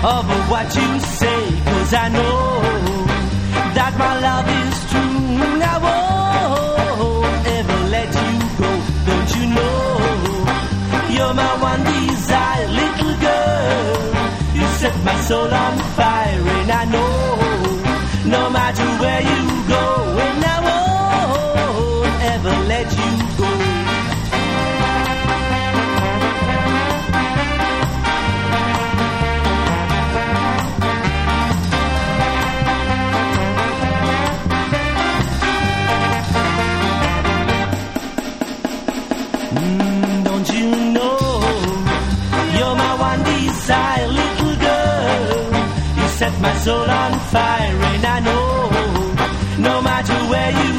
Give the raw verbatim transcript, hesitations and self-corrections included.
of what you say, 'cause I know that my love is true. I won't ever let you go, don't you know? You're my one desire, little girl. You set my soul on fire, and I know no matter where you go, and I won't ever let you go. Mm, don't you know you're my one desire, little girl. You set my soul on fire, and I know no matter where you